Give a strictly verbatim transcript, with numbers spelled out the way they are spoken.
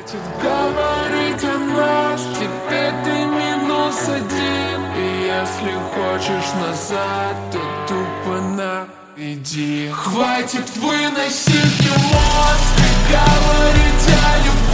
Хватит говорить о нас, теперь ты минус один. И если хочешь назад, то тупо на иди. Хватит выносить эмоции, говорить о любви.